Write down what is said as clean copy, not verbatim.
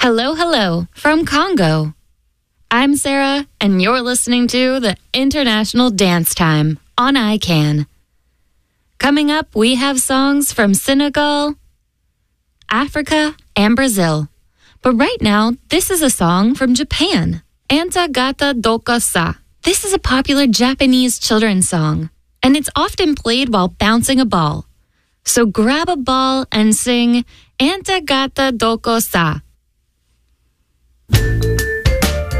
Hello, hello from Congo. I'm Sarah, and you're listening to the International Dance Time on ICANN. Coming up, we have songs from Senegal, Africa, and Brazil. But right now, this is a song from Japan, Anta Gata Doko Sa. This is a popular Japanese children's song, and it's often played while bouncing a ball. So grab a ball and sing Anta Gata Doko Sa